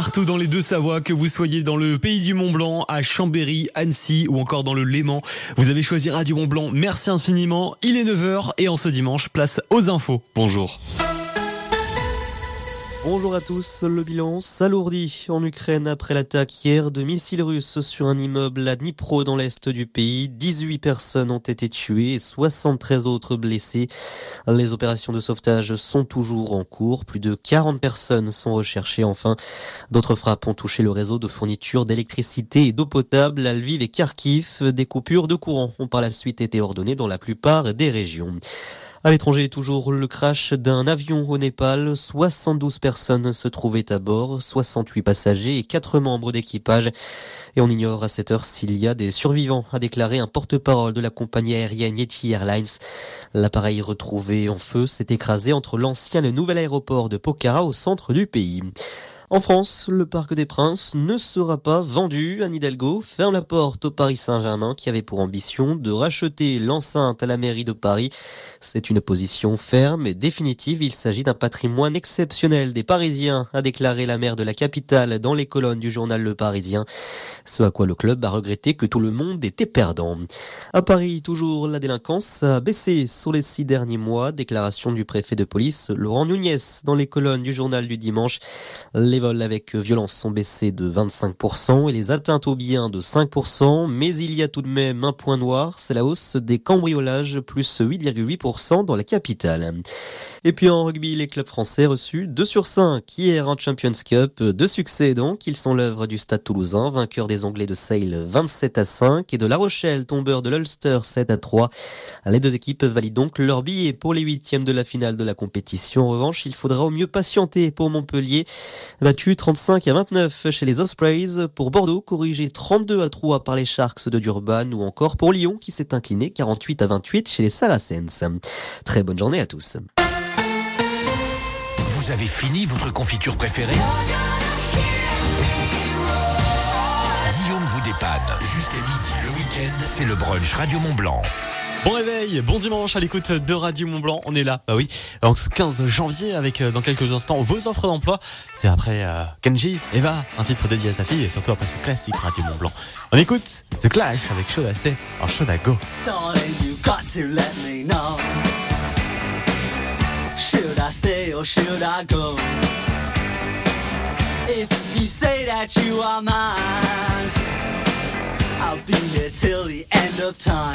partout dans les Deux-Savoies, que vous soyez dans le pays du Mont-Blanc, à Chambéry, Annecy ou encore dans le Léman. Vous avez choisi Radio Mont-Blanc. Merci infiniment. Il est 9h et en ce dimanche, place aux infos. Bonjour. Bonjour à tous, le bilan s'alourdit en Ukraine après l'attaque hier de missiles russes sur un immeuble à Dnipro dans l'est du pays. 18 personnes ont été tuées et 73 autres blessées. Les opérations de sauvetage sont toujours en cours. Plus de 40 personnes sont recherchées. Enfin, d'autres frappes ont touché le réseau de fourniture d'électricité et d'eau potable à Lviv et Kharkiv. Des coupures de courant ont par la suite été ordonnées dans la plupart des régions. À l'étranger, toujours le crash d'un avion au Népal. 72 personnes se trouvaient à bord, 68 passagers et 4 membres d'équipage. Et on ignore à cette heure s'il y a des survivants, a déclaré un porte-parole de la compagnie aérienne Yeti Airlines. L'appareil retrouvé en feu s'est écrasé entre l'ancien et le nouvel aéroport de Pokhara au centre du pays. En France, le Parc des Princes ne sera pas vendu. Anne Hidalgo ferme la porte au Paris Saint-Germain qui avait pour ambition de racheter l'enceinte à la mairie de Paris. C'est une position ferme et définitive. Il s'agit d'un patrimoine exceptionnel des Parisiens, a déclaré la maire de la capitale dans les colonnes du journal Le Parisien. Ce à quoi le club a regretté que tout le monde était perdant. À Paris, toujours, la délinquance a baissé sur les 6 derniers mois. Déclaration du préfet de police, Laurent Nunez, dans les colonnes du journal du dimanche. Les vols avec violence sont baissés de 25% et les atteintes aux biens de 5%. Mais il y a tout de même un point noir, c'est la hausse des cambriolages, plus 8,8% dans la capitale. Et puis en rugby, les clubs français reçus 2 sur 5 hier en Champions Cup. De succès donc, ils sont l'œuvre du Stade Toulousain, vainqueur des Anglais de Sale 27-5 et de La Rochelle, tombeur de l'Ulster 7-3. Les deux équipes valident donc leur billet pour les 8e de la finale de la compétition. En revanche, il faudra au mieux patienter pour Montpellier, battu 35-29 chez les Ospreys. Pour Bordeaux, corrigé 32-3 par les Sharks de Durban, ou encore pour Lyon qui s'est incliné 48-28 chez les Saracens. Très bonne journée à tous. Vous avez fini votre confiture préférée ? Guillaume vous dépanne jusqu'à midi le week-end, c'est le brunch Radio Mont-Blanc. Bon réveil, bon dimanche à l'écoute de Radio Mont-Blanc. On est là, bah oui, donc ce 15 janvier avec dans quelques instants vos offres d'emploi. C'est après Kenji, Eva, un titre dédié à sa fille et surtout après ce classique Radio Mont-Blanc. On écoute The Clash avec Should I Stay or Should I Go. Should I stay or should I go? If you say that you are mine, I'll be here till the end of time.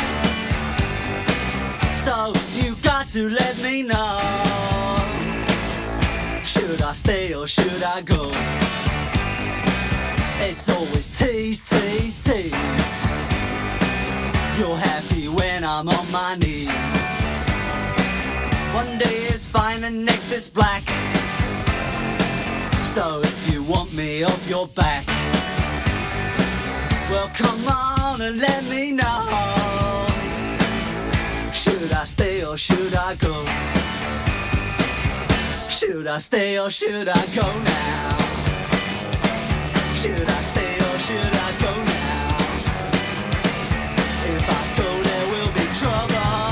So you got to let me know. Should I stay or should I go? It's always tease, tease, tease. You're happy when I'm on my knees. One day it's fine and next it's black. So if you want me off your back, well come on and let me know. Should I stay or should I go? Should I stay or should I go now? Should I stay or should I go now? If I go there will be trouble.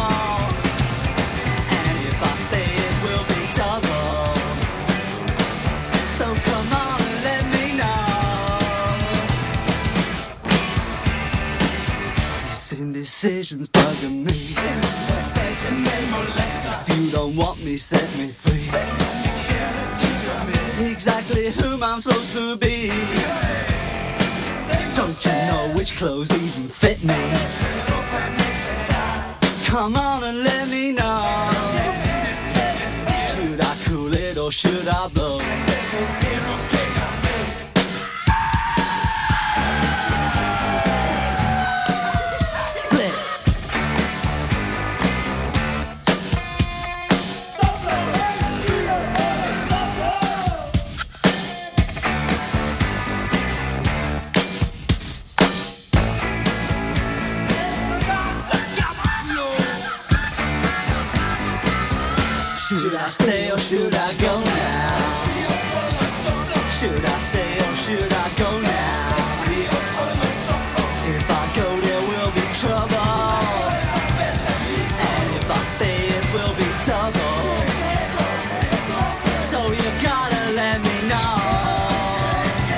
Indecision's bugging me. If you don't want me, set me free. Exactly whom I'm supposed to be. Don't you know which clothes even fit me? Come on and let me know. Should I cool it or should I blow? Should I stay or should I go now? Should I stay or should I go now? If I go there will be trouble, and if I stay it will be double. So you gotta let me know.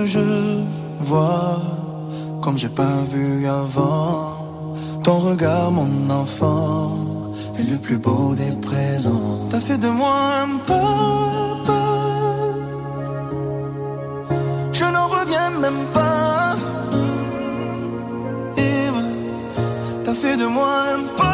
que je vois, comme j'ai pas vu avant. Ton regard, mon enfant, est le plus beau des présents. T'as fait de moi un papa, je n'en reviens même pas. Eve, t'as fait de moi un papa.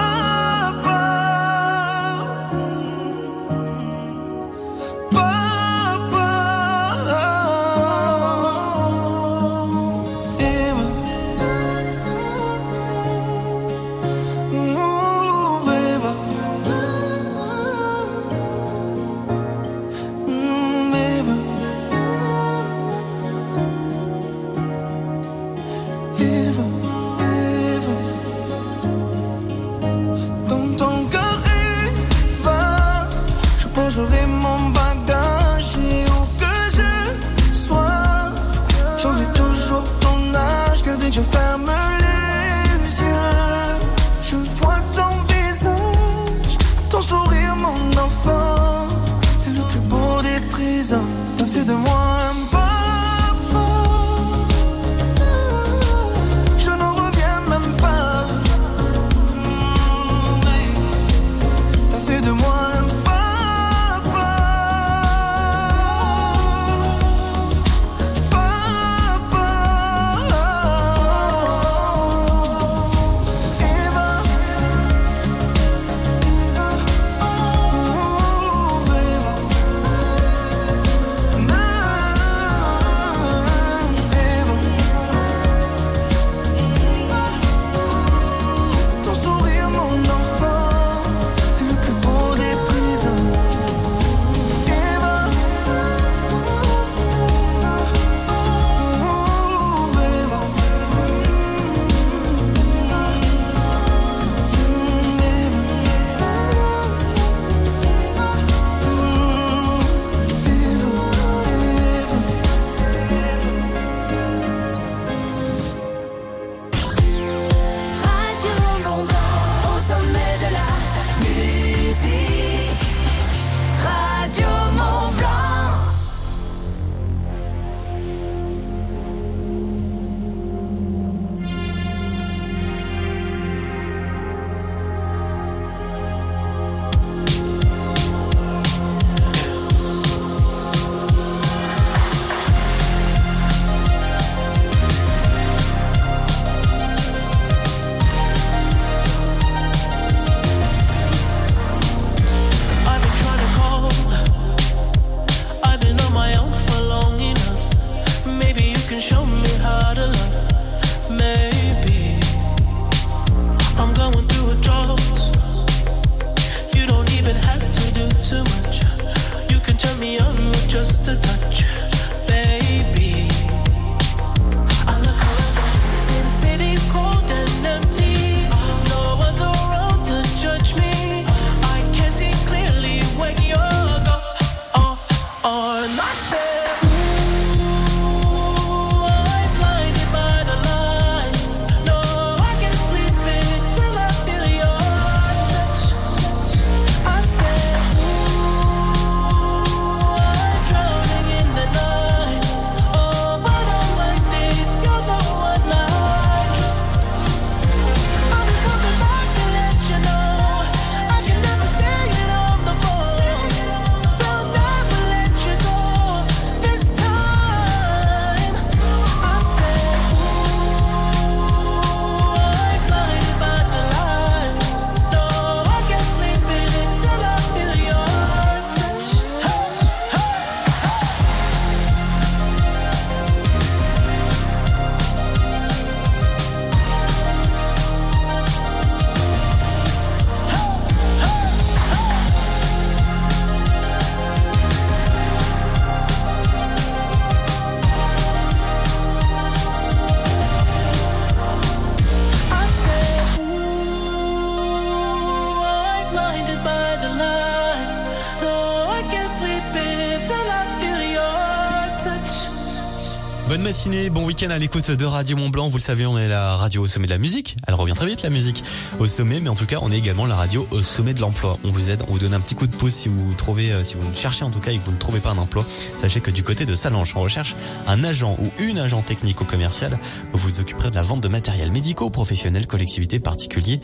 J'aurai mon bagage et où que je sois, j'aurai toujours ton âge. Car dès que je ferme les yeux, je vois ton visage, ton sourire, mon enfant, est le plus beau des présents. T'as fait de moi un papa, je n'en reviens même pas. T'as fait de moi un papa. And I said, ooh, Bonne matinée, bon week-end à l'écoute de Radio Mont-Blanc. Vous le savez, on est la radio au sommet de la musique. Elle revient très vite, la musique au sommet, mais en tout cas, on est également la radio au sommet de l'emploi. On vous aide, on vous donne un petit coup de pouce si vous cherchez en tout cas et que vous ne trouvez pas un emploi. Sachez que du côté de Salanches, on recherche un agent ou une agent technique ou commercial. Vous vous occuperez de la vente de matériel médicaux, professionnels, collectivités, particuliers.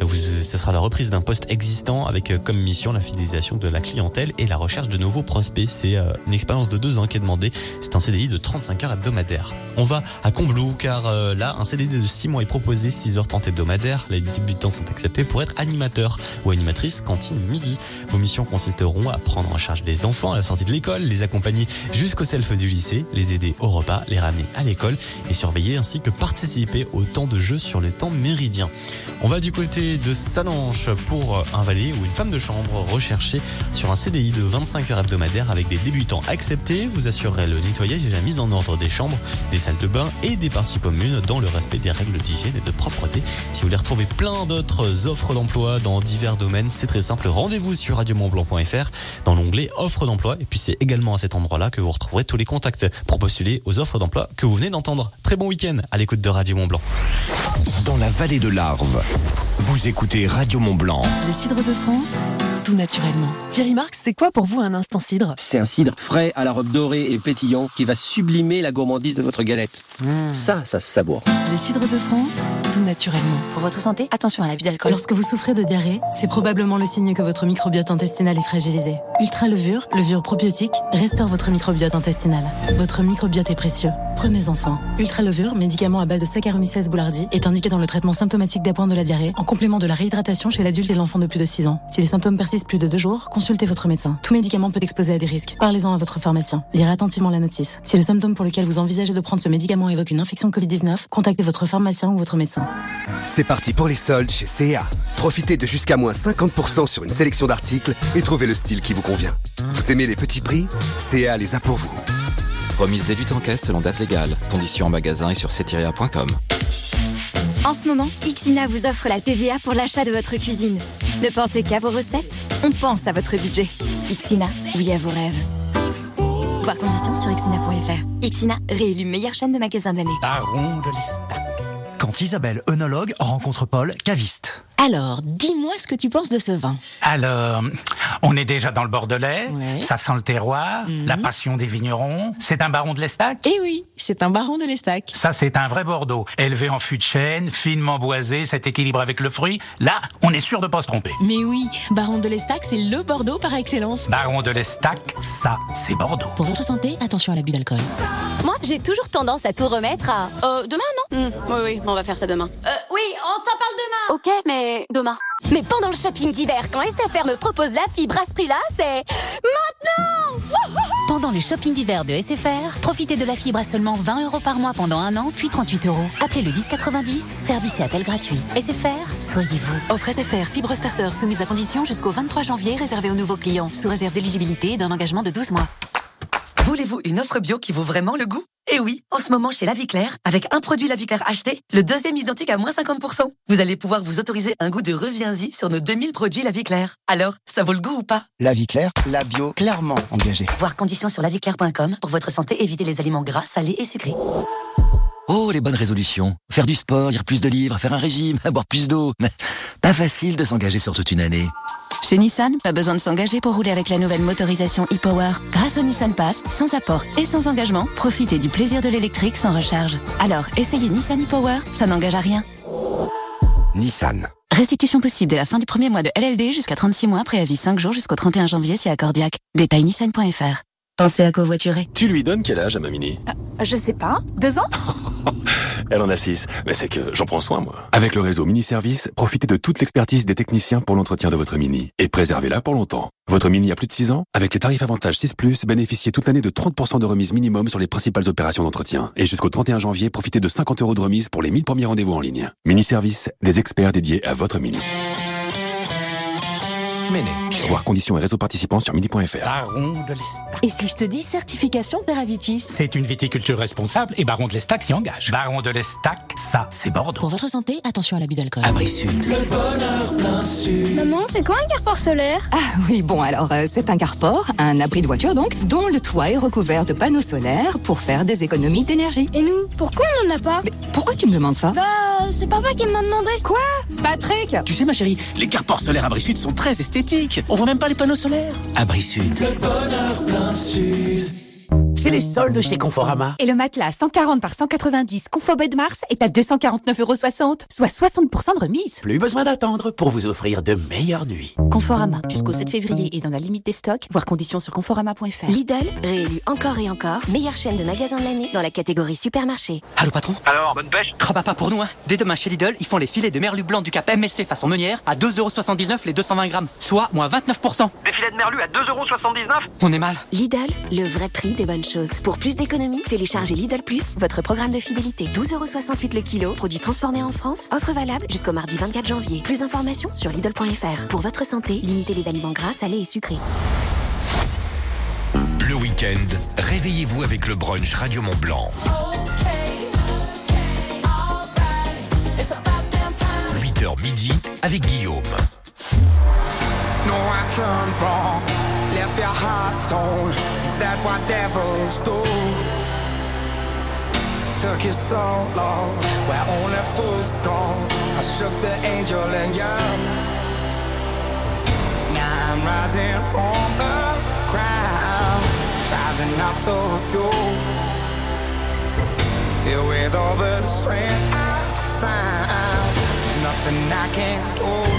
Ce sera la reprise d'un poste existant avec comme mission la fidélisation de la clientèle et la recherche de nouveaux prospects. C'est une expérience de 2 ans qui est demandée. C'est un CDI de 35 heures hebdomadaires. On va à Combloux car là, un CDD de 6 mois est proposé, 6h30 hebdomadaires. Les débutants sont acceptés pour être animateurs ou animatrices cantine midi. Vos missions consisteront à prendre en charge les enfants à la sortie de l'école, les accompagner jusqu'au self du lycée, les aider au repas, les ramener à l'école et surveiller ainsi que participer au temps de jeu sur le temps méridien. On va du côté de Salanches pour un valet ou une femme de chambre recherchée sur un CDI de 25 heures hebdomadaires avec des débutants acceptés. Vous assurerez le nettoyage et la mise en ordre des chambres, des salles de bain et des parties communes dans le respect des règles d'hygiène et de propreté. Si vous voulez retrouver plein d'autres offres d'emploi dans divers domaines, c'est très simple. Rendez-vous sur radiomontblanc.fr dans l'onglet offres d'emploi et puis c'est également à cet endroit-là que vous retrouverez tous les contacts pour postuler aux offres d'emploi que vous venez d'entendre. Très bon week-end à l'écoute de Radio Mont-Blanc. Dans la vallée de l'Arve, vous écoutez Radio Mont-Blanc. Les cidres de France, tout naturellement. Thierry Marx, c'est quoi pour vous un instant cidre ? C'est un cidre frais à la robe dorée et pétillant qui va sublimer la gourmandise de votre galette. Ça se savoure. Les cidres de France, tout naturellement. Pour votre santé, attention à l'abus d'alcool. Lorsque vous souffrez de diarrhée, c'est probablement le signe que votre microbiote intestinal est fragilisé. Ultra levure probiotique, restaure votre microbiote intestinal. Votre microbiote est précieux. Prenez-en soin. Ultra levure, médicament à base de Saccharomyces boulardii, est indiqué dans le traitement symptomatique d'appoint de la diarrhée, en complément de la réhydratation chez l'adulte et l'enfant de plus de 6 ans. Si les symptômes persistent plus de 2 jours, consultez votre médecin. Tout médicament peut exposer à des risques. Parlez-en à votre pharmacien. Lirez attentivement la notice. Si le symptôme pour lequel vous envisagez de prendre ce médicament évoque une infection Covid-19, contactez votre pharmacien ou votre médecin. C'est parti pour les soldes chez C&A. Profitez de jusqu'à moins 50% sur une sélection d'articles et trouvez le style qui vous convient. Vous aimez les petits prix ? C&A les a pour vous. Remise déduite en caisse selon date légale. Conditions en magasin et sur c-a.com. En ce moment, Ixina vous offre la TVA pour l'achat de votre cuisine. Ne pensez qu'à vos recettes, on pense à votre budget. Ixina, oui à vos rêves. Voir conditions sur ixina.fr. Ixina, réélu meilleure chaîne de magasins de l'année. Baron de l'Estac. Quand Isabelle, œnologue, rencontre Paul, caviste. Alors, dis-moi ce que tu penses de ce vin. Alors, on est déjà dans le Bordelais, ça sent le terroir, la passion des vignerons. C'est un baron de l'Estac ? Eh oui, c'est un baron de l'Estac. Ça, c'est un vrai Bordeaux. Élevé en fût de chêne, finement boisé, cet équilibre avec le fruit. Là, on est sûr de pas se tromper. Mais oui, baron de l'Estac, c'est le Bordeaux par excellence. Baron de l'Estac, ça, c'est Bordeaux. Pour votre santé, attention à l'abus d'alcool. Moi, j'ai toujours tendance à tout remettre à... demain, non ? Oui, on va faire ça demain. Oui, on s'en parle demain. Ok, mais demain. Mais pendant le shopping d'hiver, quand SFR me propose la fibre à ce prix-là, c'est... maintenant. Pendant le shopping d'hiver de SFR, profitez de la fibre à seulement 20 € par mois pendant 1 an, puis 38 €. Appelez le 1090, service et appel gratuit. SFR, soyez vous. Offre SFR fibre starter soumise à condition jusqu'au 23 janvier, réservée aux nouveaux clients, sous réserve d'éligibilité et d'un engagement de 12 mois. Voulez-vous une offre bio qui vaut vraiment le goût ? Eh oui, en ce moment chez La Vie Claire, avec un produit La Vie Claire acheté, le deuxième identique à moins 50%. Vous allez pouvoir vous autoriser un goût de reviens-y sur nos 2000 produits La Vie Claire. Alors, ça vaut le goût ou pas ? La Vie Claire, la bio clairement engagée. Voir conditions sur laviclaire.com. Pour votre santé, évitez les aliments gras, salés et sucrés. Oh, les bonnes résolutions. Faire du sport, lire plus de livres, faire un régime, boire plus d'eau. Mais pas facile de s'engager sur toute une année. Chez Nissan, pas besoin de s'engager pour rouler avec la nouvelle motorisation e-Power. Grâce au Nissan Pass, sans apport et sans engagement, profitez du plaisir de l'électrique sans recharge. Alors, essayez Nissan e-Power, ça n'engage à rien. Nissan. Restitution possible dès la fin du premier mois de LLD jusqu'à 36 mois, préavis 5 jours jusqu'au 31 janvier si accordiaque. Détail nissan.fr. Pensez à covoiturer. Tu lui donnes quel âge à ma Mini ? Je sais pas, 2 ans ? Elle en a 6, mais c'est que j'en prends soin, moi. Avec le réseau Mini Service, profitez de toute l'expertise des techniciens pour l'entretien de votre Mini et préservez-la pour longtemps. Votre Mini a plus de 6 ans ? Avec les tarifs avantages 6+, bénéficiez toute l'année de 30% de remise minimum sur les principales opérations d'entretien. Et jusqu'au 31 janvier, profitez de 50 € de remise pour les 1000 premiers rendez-vous en ligne. Mini Service, des experts dédiés à votre Mini. Méné. Voir conditions et réseaux participants sur midi.fr. Baron de l'Estac. Et si je te dis certification Terravitis? C'est une viticulture responsable et Baron de l'Estac s'y engage. Baron de l'Estac, ça, c'est Bordeaux. Pour votre santé, attention à l'abus d'alcool. Abri Sud. Le bonheur plein sud. Maman, c'est quoi un carport solaire? Ah oui, bon alors, c'est un carport, un abri de voiture donc, dont le toit est recouvert de panneaux solaires pour faire des économies d'énergie. Et nous, pourquoi on n'en a pas? Mais pourquoi tu me demandes ça? Bah, c'est papa qui m'a demandé. Quoi? Patrick? Tu sais ma chérie, les carports solaires Abri Sud sont très esthétiques. On voit même pas les panneaux solaires. Abri Sud. Le bonheur plein sud. C'est les soldes chez Conforama. Et le matelas 140 par 190 Confobed Mars est à 249,60 €, soit 60% de remise. Plus besoin d'attendre pour vous offrir de meilleures nuits. Conforama, jusqu'au 7 février et dans la limite des stocks, voir conditions sur conforama.fr. Lidl, réélu encore et encore, meilleure chaîne de magasins de l'année dans la catégorie supermarché. Allô patron? Alors, bonne pêche? Pas pour nous hein. Dès demain chez Lidl, ils font les filets de merlu blanc du Cap MSC façon meunière à 2,79 € les 220 grammes, soit moins 29%. Des filets de merlu à 2,79 €? On est mal. Lidl, le vrai prix des bonnes choses. Pour plus d'économies, téléchargez Lidl Plus, votre programme de fidélité. 12,68 € le kilo, produit transformé en France, offre valable jusqu'au mardi 24 janvier. Plus d'informations sur Lidl.fr. Pour votre santé, limitez les aliments gras, salés et sucrés. Le week-end, réveillez-vous avec le brunch Radio Mont Blanc. 8h midi avec Guillaume. No, I turned wrong, left your heart torn. Is that what devils do? Took you so long, where only fools go. I shook the angel in you. Now I'm rising from the crowd, rising up to you. Filled with all the strength I found, there's nothing I can't do.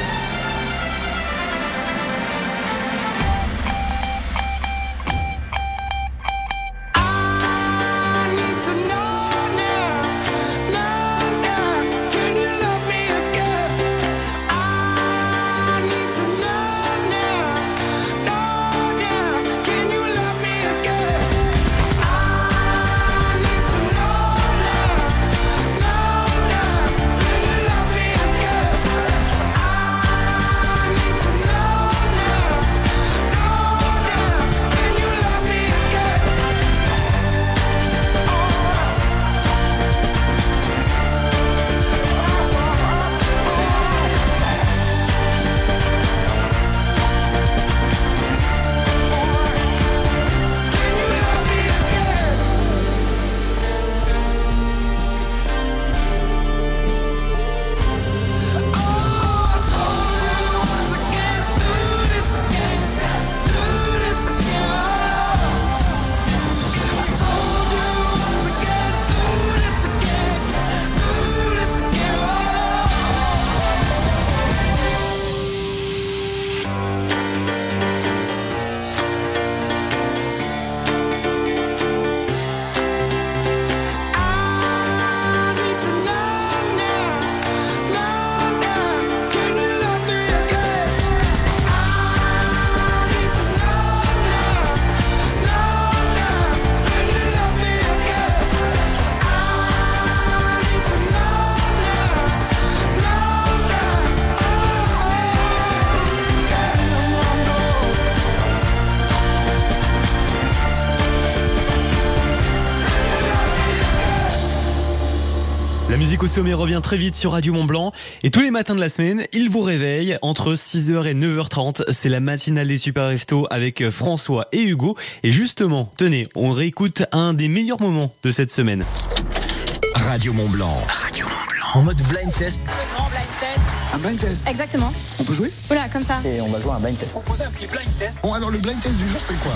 La musique au sommet revient très vite sur Radio Mont Blanc et tous les matins de la semaine, il vous réveille entre 6h et 9h30. C'est la matinale des Super Restos avec François et Hugo. Et justement, tenez, on réécoute un des meilleurs moments de cette semaine. Radio Mont Blanc. Radio Mont Blanc. En mode blind test. Un blind test. Exactement. On peut jouer? Voilà, comme ça. Et on va jouer à un blind test. On faisait un petit blind test. Bon, alors le blind test du jour, c'est quoi?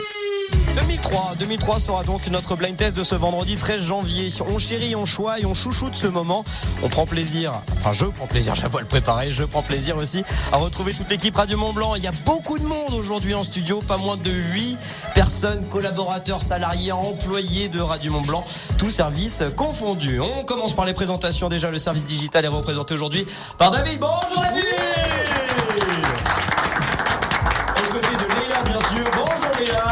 2003 sera donc notre blind test de ce vendredi 13 janvier. On chérit, on choisit et on chouchoute ce moment. On prend plaisir, enfin je prends plaisir, j'avoue à le préparer, je prends plaisir aussi à retrouver toute l'équipe Radio Mont Blanc. Il y a beaucoup de monde aujourd'hui en studio, pas moins de 8 personnes, collaborateurs, salariés, employés de Radio Mont Blanc, tous services confondus. On commence par les présentations déjà. Le service digital est représenté aujourd'hui par David. Bonjour David. Aux côtés de Léa bien sûr. Bonjour Léa.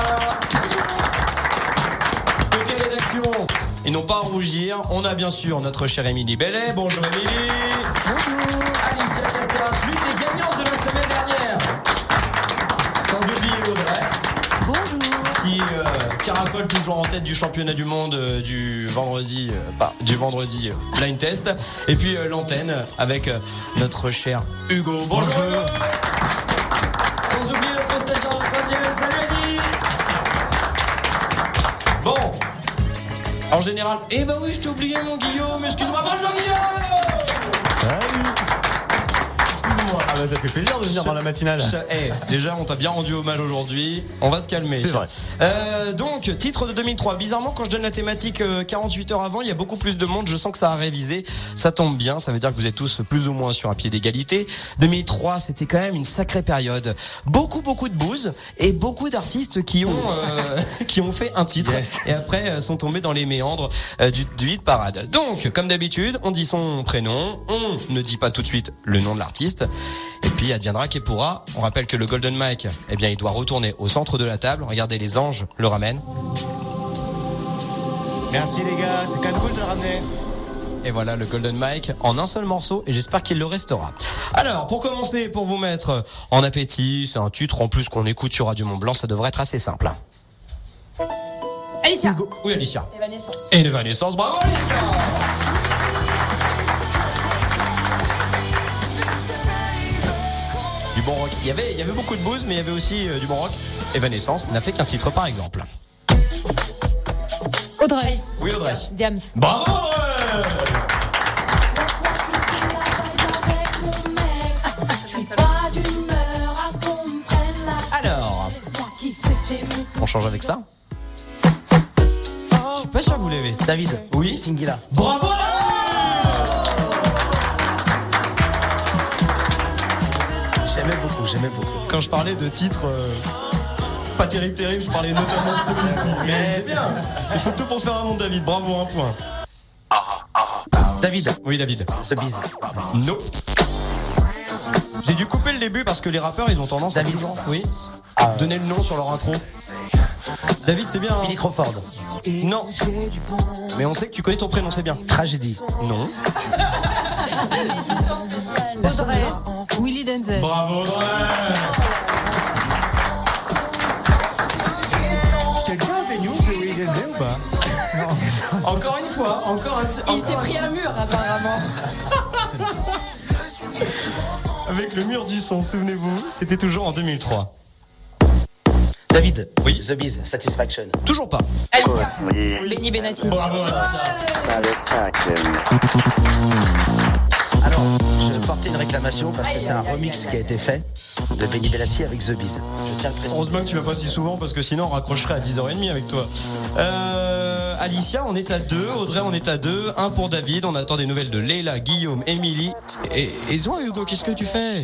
Et non pas à rougir, on a bien sûr notre chère Émilie Bellet. Bonjour Émilie. Bonjour. Alicia Casteras, l'une des gagnantes de la semaine dernière. l'étoile toujours en tête du championnat du monde du vendredi blind test. Et puis l'antenne avec notre cher Hugo. Bonjour. Sans oublier notre stagiaire de 3e. Salut Adi. Bon. En général, eh ben oui, je t'ai oublié mon Guillaume. Excuse-moi, bonjour Guillaume. Salut. Ah bah ça fait plaisir de venir dans la matinale. Déjà on t'a bien rendu hommage aujourd'hui. On va se calmer. C'est vrai. Donc titre de 2003. Bizarrement quand je donne la thématique 48 heures avant, il y a beaucoup plus de monde. Je sens que ça a révisé. Ça tombe bien. Ça veut dire que vous êtes tous plus ou moins sur un pied d'égalité. 2003 c'était quand même une sacrée période. Beaucoup de bouse et beaucoup d'artistes qui ont fait un titre et après sont tombés dans les méandres du hit parade. Donc comme d'habitude on dit son prénom. On ne dit pas tout de suite le nom de l'artiste. Et puis adviendra qui pourra. On rappelle que le Golden Mike, eh bien, il doit retourner au centre de la table. Regardez, les anges le ramènent. Merci les gars, c'est quand même cool de le ramener. Et voilà le Golden Mike en un seul morceau et j'espère qu'il le restera. Alors, pour commencer, pour vous mettre en appétit, c'est un titre en plus qu'on écoute sur Radio Mont-Blanc, ça devrait être assez simple. Alicia. Hugo. Oui, Alicia. Evanescence. Et Evanescence, bravo Alicia. Du bon rock. Il y avait beaucoup de blues, mais il y avait aussi du bon rock. Evanescence n'a fait qu'un titre par exemple. Audrey. Oui, Audrey. Diams. Bravo Audrey. Alors, on change avec ça. Je suis pas sûr que vous l'avez. David. Oui. Singila. Bravo. J'aimais beaucoup. Quand je parlais de titres pas terrible, je parlais notamment de celui-ci. Mais c'est bien. Il faut tout pour faire un monde, David. Bravo, un point. David. Oui, David. The Biz. Non. J'ai dû couper le début parce que les rappeurs, ils ont tendance à toujours. Oui. Donner le nom sur leur intro. David, c'est bien. Billy Crawford. Non. Mais on sait que tu connais ton prénom, c'est bien. Tragédie. Non. Audrey. Willy Denzel. Bravo, Audrey. Quelqu'un a des news de Willy Denzel ou pas? Non. Encore une fois, Il s'est pris un mur apparemment. Avec le mur du son, souvenez-vous, c'était toujours en 2003. David. Oui. The Biz. Satisfaction. Toujours pas. Alicia. Benny Benassi. Bravo, Alicia. Alors, je vais porter une réclamation parce que c'est un remix qui a été fait de Benny Benassi avec The Biz. Je tiens à le préciser. Heureusement que tu vas pas si souvent parce que sinon on raccrocherait à 10h30 avec toi. Alicia, on est à 2. Audrey, on est à 2. 1 pour David. On attend des nouvelles de Leila, Guillaume, Émilie. Et toi, Hugo, qu'est-ce que tu fais?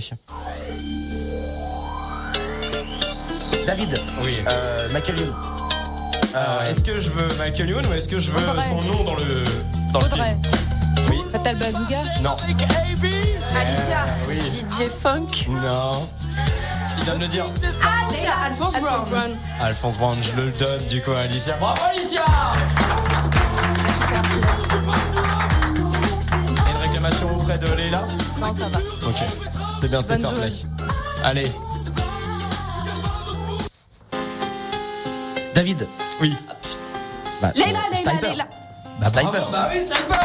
David. Oui. Michael Youn. Est-ce que je veux Michael Youn ou est-ce que je veux Audrey. son nom dans le Audrey. film? Oui. Fatal Bazooka. Non. Alicia. Oui. DJ Funk. Non. Il vient de le dire. Alicia. Alphonse Brown. Alphonse Brown, je le donne du coup à Alicia. Bravo Alicia. Et une réclamation auprès de Leila? Non, ça va. Ok. C'est bien, c'est Bonne fair play. joueuse. Allez. David. Oui. Bah, Leila. Sniper. Bah, Sniper. bravo. Bah oui, Sniper.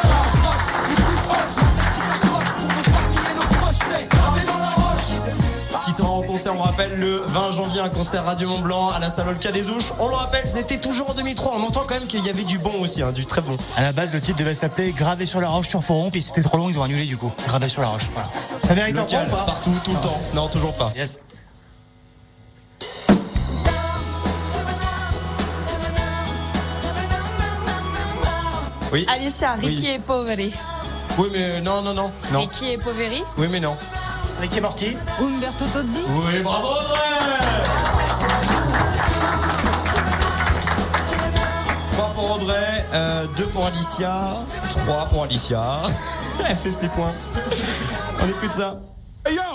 Qui sera en concert, on rappelle, le 20 janvier, un concert Radio Mont-Blanc à la salle Olka des Ouches. On le rappelle, c'était toujours en 2003. On entend quand même qu'il y avait du bon aussi, du très bon. À la base, le titre devait s'appeler Gravé sur la roche sur Forum, puis c'était trop long, ils ont annulé du coup. Gravé sur la roche. Voilà. Ça mérite un point Local, ou pas? partout, tout le temps. Non, toujours pas. Yes. Oui. Alicia. Ricky et Poveri. Oui, mais non. Ricky et Poveri. Oui, mais non. Ricky Morty. Umberto Tozzi. Oui, bravo Audrey. 3 pour Audrey, 2 pour Alicia, 3 pour Alicia. Elle fait ses points. On écoute ça. Hey yo!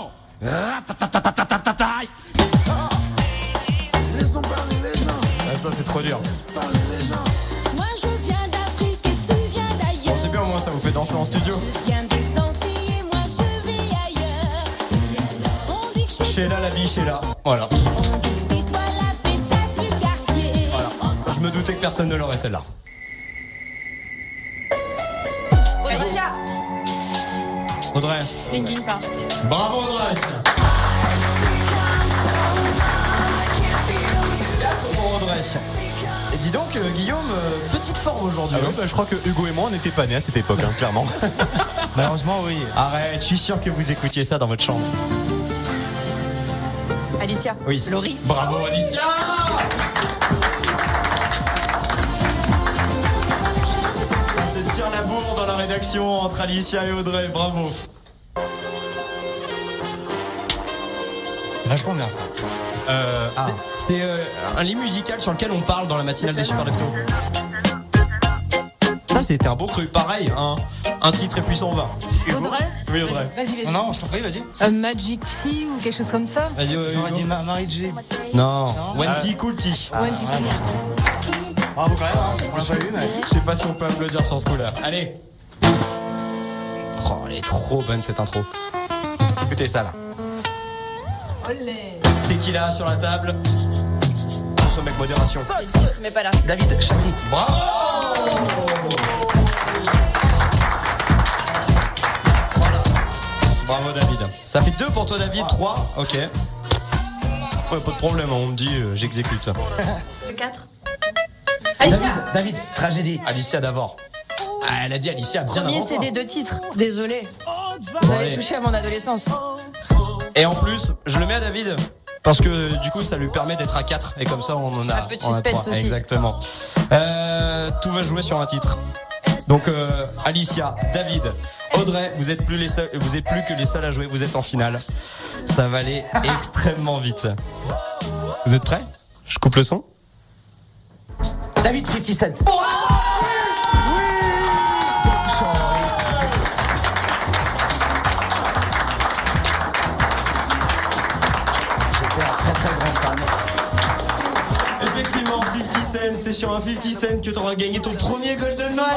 Laissons parler les gens. Ah, ça c'est trop dur. Moi je viens d'Afrique et tu viens d'ailleurs. Bon, c'est bien, au moins ça vous fait danser en studio. Je viens des Antilles et moi je vis ailleurs. On dit que Sheila, la vie, Sheila. Voilà. c'est toi la pétasse du quartier. Voilà. Je me doutais que personne ne l'aurait celle-là. Alicia. Audrey. Linkin Park. Bravo Audrey. 4 pour Audrey. Et dis donc Guillaume, petite forme aujourd'hui. Ah ouais, je crois que Hugo et moi on n'était pas nés à cette époque, clairement. Malheureusement oui. Arrête, je suis sûr que vous écoutiez ça dans votre chambre. Alicia. Oui. Laurie. Bravo Alicia. Ça se tire la bourre dans la rédaction entre Alicia et Audrey, bravo. C'est vachement bien ça. C'est un lit musical sur lequel on parle dans la matinale des Super Leftos. Ça c'était un beau cru, pareil, un titre et puis on va. Audrey. Oui Audrey. Vas-y. Non, je t'en prie, vas-y. Magic Sea ou quelque chose comme ça. Vas-y. J'aurais dit Marie J. Non. Wendy Coolty. Wendy Bravo quand même, hein. On l'a pas eu, mais. Je sais pas si on peut applaudir sur ce coup-là. Allez. Oh, elle est trop bonne cette intro. Écoutez ça là. Olé. Tequila sur la table. Consomme avec modération. Mais pas là. David Chablis. Bravo. Voilà. Bravo David. Ça fait 2 pour toi David, 3. Ok. Ouais, pas de problème, on me dit j'exécute ça. J'ai 4. David, tragédie. Alicia d'abord. Ah, elle a dit Alicia bien Premier avant toi. CD de titre. Désolé. Vous avez Allez. touché à mon adolescence. Et en plus, je le mets à David parce que du coup, ça lui permet d'être à 4 et comme ça, on en a, Un peu de on a suspense 3. aussi. Exactement. Tout va jouer sur un titre. Donc Alicia, David, Audrey, vous êtes plus que les seuls à jouer. Vous êtes en finale. Ça va aller extrêmement vite. Vous êtes prêts? Je coupe le son. David 50 Cent. Effectivement, 50 Cent, c'est sur un 50 Cent que tu auras gagné ton premier Golden Mile.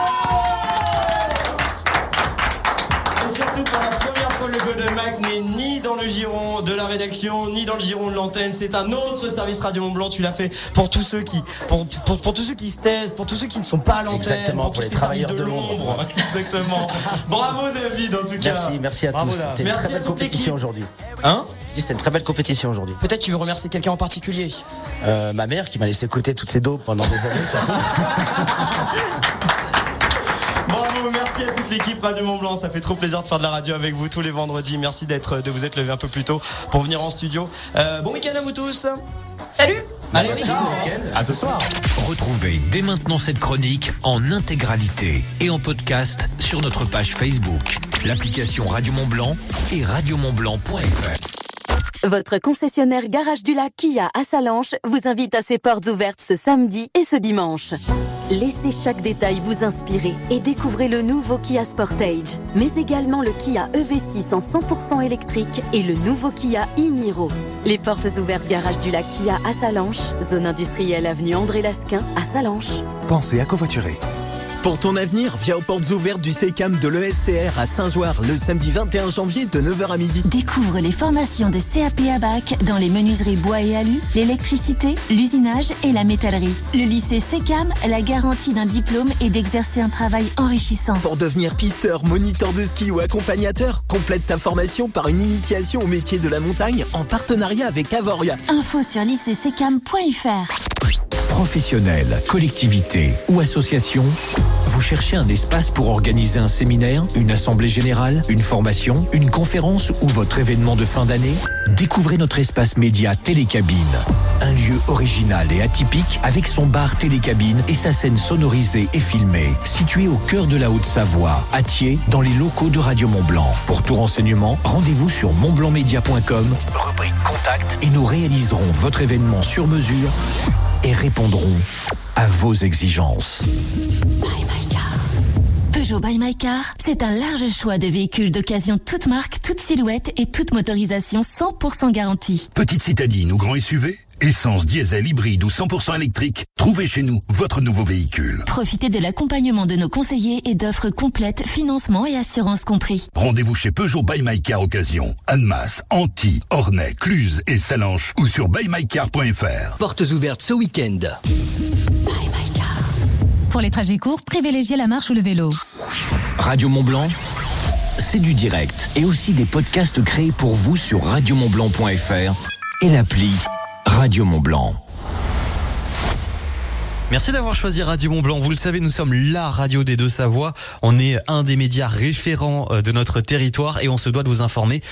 Et surtout pour la première fois, le Golden Mike n'est ni dans le giron de la rédaction, ni dans le giron de l'antenne. C'est un autre service Radio Mont Blanc. Tu l'as fait pour tous ceux qui, pour tous ceux qui se taisent, pour tous ceux qui ne sont pas à l'antenne, Exactement, pour tous pour les ces services travailleurs de de l'ombre. Exactement. Bravo David, en tout cas. Merci à Bravo, tous. David. C'était une Merci très à belle toute l'équipe. compétition aujourd'hui. Hein? C'était une très belle compétition aujourd'hui. Peut-être tu veux remercier quelqu'un en particulier. Ma mère qui m'a laissé écouter toutes ces dopes pendant des années surtout. Bravo, merci à toute l'équipe Radio Mont Blanc. Ça fait trop plaisir de faire de la radio avec vous tous les vendredis. Merci de vous être levé un peu plus tôt pour venir en studio. Bon week-end à vous tous. Salut. Allez, À ce soir. Retrouvez dès maintenant cette chronique en intégralité et en podcast sur notre page Facebook, l'application Radio Mont Blanc et radiomontblanc.fr. Votre concessionnaire Garage du Lac Kia à Salanches vous invite à ses portes ouvertes ce samedi et ce dimanche. Laissez chaque détail vous inspirer et découvrez le nouveau Kia Sportage, mais également le Kia EV6 en 100% électrique et le nouveau Kia e-Niro. Les portes ouvertes Garage du Lac Kia à Salanches, zone industrielle avenue André Lasquin à Salanches. Pensez à covoiturer. Pour ton avenir, viens aux portes ouvertes du CECAM de l'ESCR à Saint-Joire le samedi 21 janvier de 9h à midi. Découvre les formations de CAP à bac dans les menuiseries bois et alu, l'électricité, l'usinage et la métallerie. Le lycée CECAM a la garantie d'un diplôme et d'exercer un travail enrichissant. Pour devenir pisteur, moniteur de ski ou accompagnateur, complète ta formation par une initiation au métier de la montagne en partenariat avec Avoria. Info sur lycéecam.fr. Professionnels, collectivités ou associations, vous cherchez un espace pour organiser un séminaire, une assemblée générale, une formation, une conférence ou votre événement de fin d'année? Découvrez notre espace média Télécabine. Un lieu original et atypique avec son bar Télécabine et sa scène sonorisée et filmée. Situé au cœur de la Haute-Savoie, à Thiers, dans les locaux de Radio Mont Blanc. Pour tout renseignement, rendez-vous sur montblancmedia.com, rubrique Contact, et nous réaliserons votre événement sur mesure et répondront à vos exigences. Peugeot by My Car, c'est un large choix de véhicules d'occasion toute marque, toute silhouette et toute motorisation 100% garantie. Petite citadine ou grand SUV, essence, diesel, hybride ou 100% électrique, trouvez chez nous votre nouveau véhicule. Profitez de l'accompagnement de nos conseillers et d'offres complètes, financement et assurance compris. Rendez-vous chez Peugeot by My Car Occasion, Annemasse, Antilles, Ornay, Cluse et Salanches ou sur bymycar.fr. Portes ouvertes ce week-end. Pour les trajets courts, privilégiez la marche ou le vélo. Radio Mont-Blanc, c'est du direct et aussi des podcasts créés pour vous sur radiomontblanc.fr et l'appli Radio Mont-Blanc. Merci d'avoir choisi Radio Mont-Blanc. Vous le savez, nous sommes la radio des Deux-Savoies. On est un des médias référents de notre territoire et on se doit de vous informer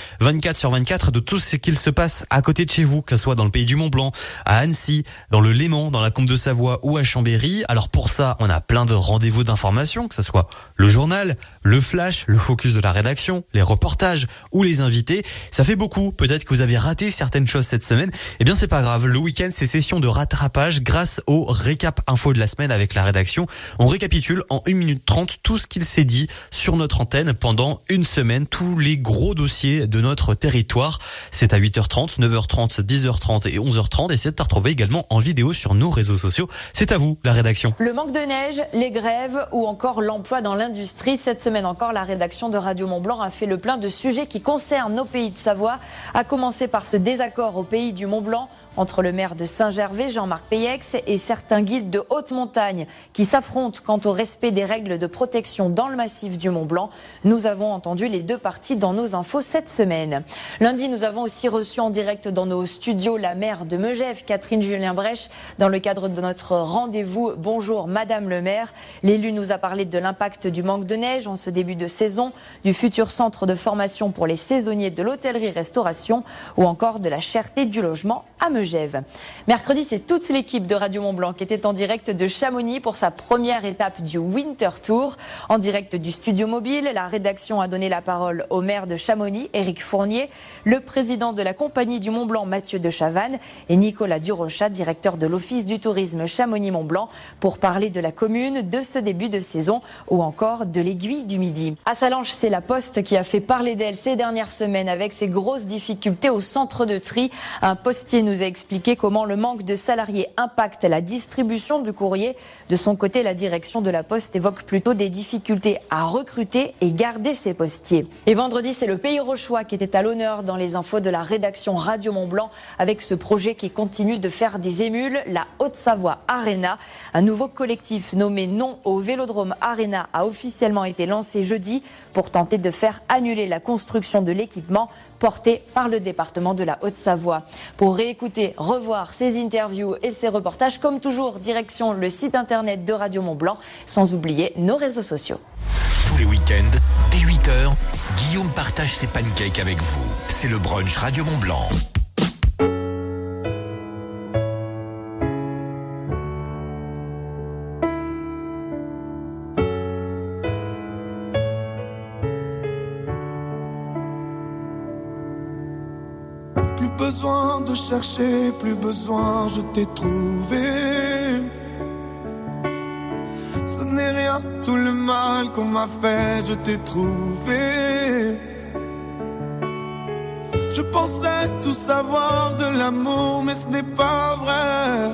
24/24 de tout ce qu'il se passe à côté de chez vous, que ce soit dans le pays du Mont-Blanc, à Annecy, dans le Léman, dans la Combe de Savoie ou à Chambéry. Alors pour ça, on a plein de rendez-vous d'information, que ce soit le journal, le flash, le focus de la rédaction, les reportages ou les invités. Ça fait beaucoup. Peut-être que vous avez raté certaines choses cette semaine. Eh bien, c'est pas grave. Le week-end, c'est session de rattrapage grâce au récap info de la semaine avec la rédaction. On récapitule en 1 minute 30 tout ce qu'il s'est dit sur notre antenne pendant une semaine, tous les gros dossiers de notre territoire. C'est à 8h30, 9h30, 10h30 et 11h30 et c'est à retrouver également en vidéo sur nos réseaux sociaux. C'est à vous, la rédaction. Le manque de neige, les grèves ou encore l'emploi dans l'industrie. Cette semaine encore, la rédaction de Radio Mont-Blanc a fait le plein de sujets qui concernent nos pays de Savoie, à commencer par ce désaccord au pays du Mont-Blanc entre le maire de Saint-Gervais, Jean-Marc Peyex, et certains guides de haute montagne qui s'affrontent quant au respect des règles de protection dans le massif du Mont-Blanc. Nous avons entendu les deux parties dans nos infos cette semaine. Lundi, nous avons aussi reçu en direct dans nos studios la maire de Megève, Catherine Julien-Brèche, dans le cadre de notre rendez-vous. Bonjour Madame le maire. L'élu nous a parlé de l'impact du manque de neige en ce début de saison, du futur centre de formation pour les saisonniers de l'hôtellerie-restauration ou encore de la cherté du logement à Megève. Mercredi, c'est toute l'équipe de Radio Mont-Blanc qui était en direct de Chamonix pour sa première étape du Winter Tour. En direct du studio mobile, la rédaction a donné la parole au maire de Chamonix, Éric Fournier, le président de la compagnie du Mont-Blanc, Mathieu de Chavannes, et Nicolas Durochat, directeur de l'Office du tourisme Chamonix-Mont-Blanc, pour parler de la commune, de ce début de saison ou encore de l'aiguille du Midi. À Salanches, c'est la Poste qui a fait parler d'elle ces dernières semaines avec ses grosses difficultés au centre de tri. Un postier nous a expliqué comment le manque de salariés impacte la distribution du courrier. De son côté, la direction de la Poste évoque plutôt des difficultés à recruter et garder ses postiers. Et vendredi, c'est le Pays Rochois qui était à l'honneur dans les infos de la rédaction Radio Mont-Blanc avec ce projet qui continue de faire des émules, la Haute-Savoie Arena. Un nouveau collectif nommé Non au Vélodrome Arena a officiellement été lancé jeudi pour tenter de faire annuler la construction de l'équipement porté par le département de la Haute-Savoie. Pour réécouter, revoir ces interviews et ces reportages, comme toujours, direction le site internet de Radio Mont-Blanc, sans oublier nos réseaux sociaux. Tous les week-ends, dès 8h, Guillaume partage ses pancakes avec vous. C'est le brunch Radio Mont-Blanc. Besoin de chercher, plus besoin, je t'ai trouvé. Ce n'est rien, tout le mal qu'on m'a fait, je t'ai trouvé. Je pensais tout savoir de l'amour, mais ce n'est pas vrai.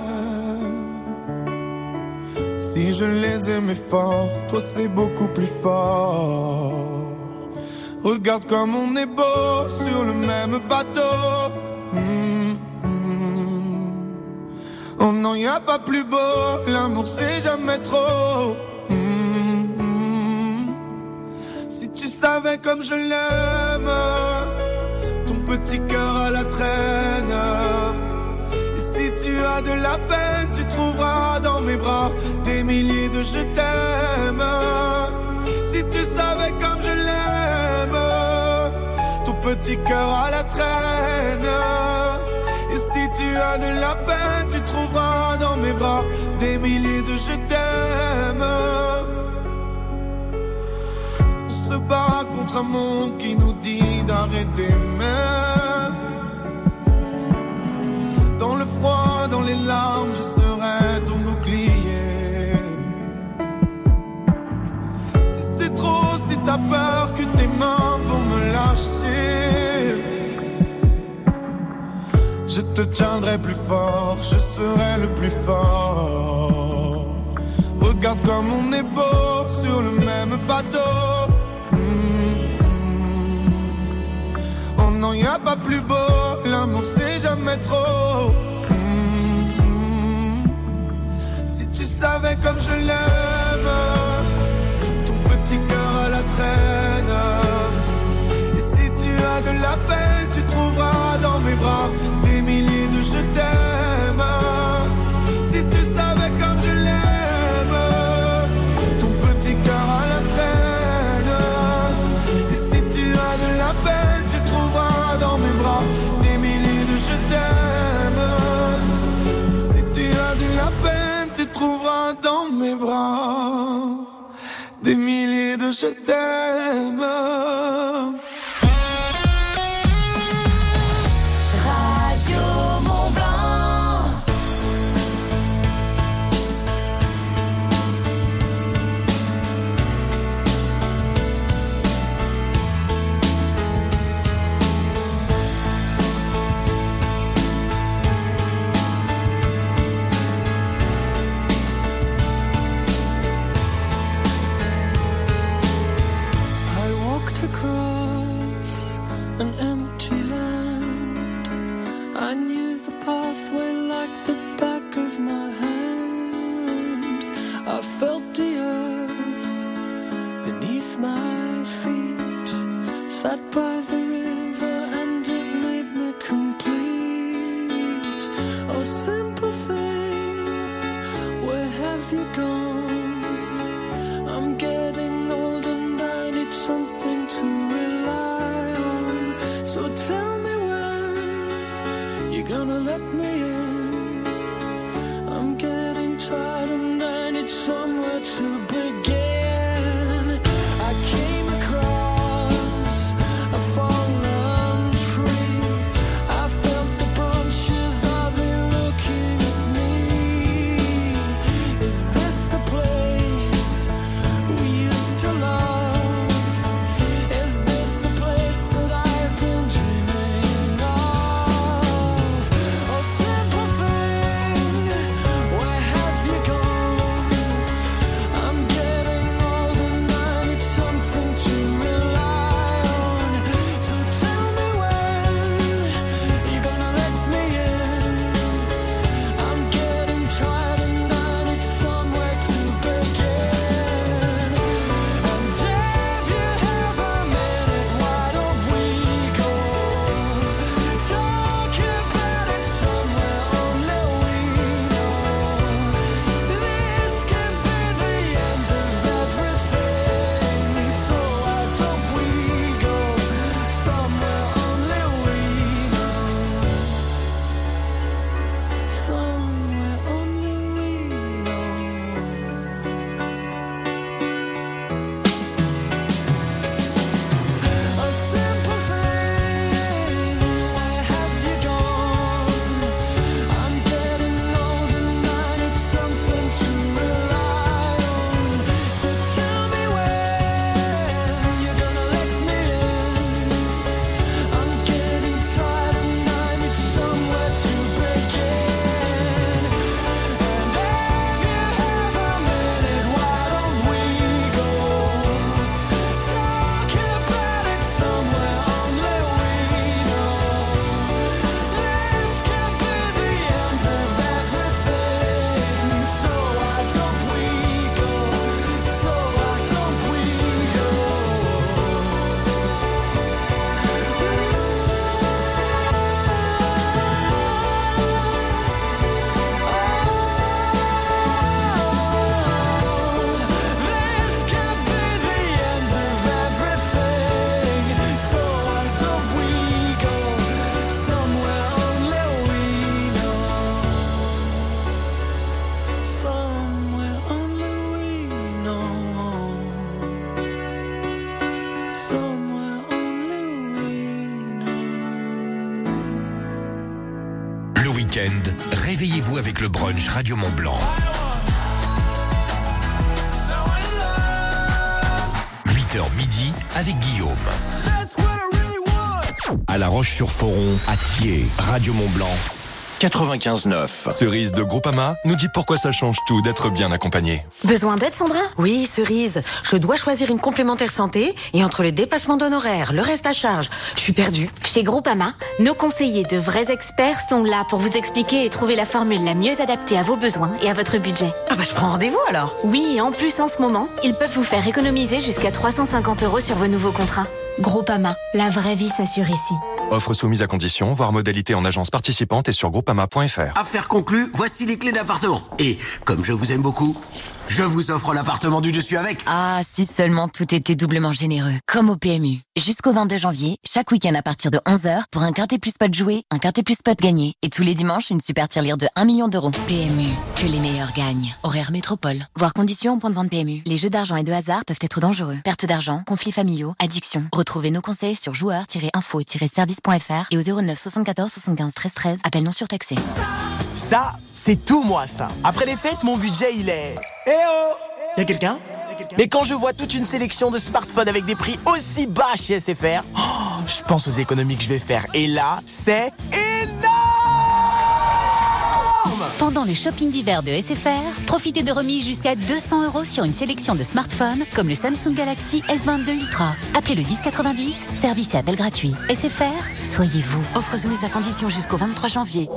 Si je les aimais fort, toi c'est beaucoup plus fort. Regarde comme on est beau sur le même bateau. Oh non, y a pas plus beau, l'amour c'est jamais trop. Si tu savais comme je l'aime, ton petit cœur à la traîne. Et si tu as de la peine, tu trouveras dans mes bras des milliers de je t'aime. Si tu savais comme je l'aime, ton petit cœur à la traîne. Et si tu as de la peine, tu trouveras dans mes bras des milliers de je t'aime. On se bat contre un monde qui nous dit d'arrêter même. Dans le froid, dans les larmes, je serai ton bouclier. Si c'est trop, si t'as peur que tes mains vont me lâcher, je te tiendrai plus fort, je serai le plus fort. Regarde comme on est beau sur le même bateau. Oh non, y a pas plus beau, l'amour c'est jamais trop. Si tu savais comme je l'aime, ton petit cœur à la traîne. Et si tu as de la peine, tu trouveras dans mes bras des milliers de je t'aime. Si tu savais comme je l'aime, ton petit cœur à la traîne. Et si tu as de la peine, tu trouveras dans mes bras des milliers de je t'aime. Et si tu as de la peine, tu trouveras dans mes bras des milliers de je t'aime. Sat by the river and it made me complete. Oh, simple thing, where have you gone? I'm getting old and I need something to rely on. So tell me when you're gonna let me in. I'm getting tired and I need somewhere to begin. Réveillez-vous avec le brunch Radio Mont Blanc. 8h midi avec Guillaume. À La Roche-sur-Foron, à Thiers, Radio Mont Blanc. 95.9. Cerise de Groupama nous dit pourquoi ça change tout d'être bien accompagné. Besoin d'aide, Sandra? Oui, Cerise. Je dois choisir une complémentaire santé et entre les dépassements d'honoraires, le reste à charge, je suis perdue. Chez Groupama, nos conseillers de vrais experts sont là pour vous expliquer et trouver la formule la mieux adaptée à vos besoins et à votre budget. Ah bah je prends rendez-vous alors. Oui, et en plus en ce moment, ils peuvent vous faire économiser jusqu'à 350 € sur vos nouveaux contrats. Groupama, la vraie vie s'assure ici. Offre soumise à condition, voire modalité en agence participante et sur groupama.fr. Affaire conclue, voici les clés d'appartement. Et, comme je vous aime beaucoup, je vous offre l'appartement du dessus avec. Ah, si seulement tout était doublement généreux. Comme au PMU. Jusqu'au 22 janvier, chaque week-end à partir de 11h, pour un quintet plus spot joué, un quintet plus spot gagné. Et tous les dimanches, une super tirelire de 1 million d'euros. PMU, que les meilleurs gagnent. Horaire métropole. Voir conditions en point de vente PMU. Les jeux d'argent et de hasard peuvent être dangereux. Perte d'argent, conflits familiaux, addiction. Retrouvez nos conseils sur joueurs-info-service.fr et au 09 74 75 13 13. Appel non surtaxé. Ça, c'est tout moi ça. Après les fêtes, mon budget il est... Eh oh! Y'a quelqu'un? Mais quand je vois toute une sélection de smartphones avec des prix aussi bas chez SFR, je pense aux économies que je vais faire. Et là, c'est énorme! Pendant le shopping d'hiver de SFR, profitez de remises jusqu'à 200 € sur une sélection de smartphones comme le Samsung Galaxy S22 Ultra. Appelez le 1090, service et appel gratuit. SFR, soyez vous. Offre soumise à condition jusqu'au 23 janvier.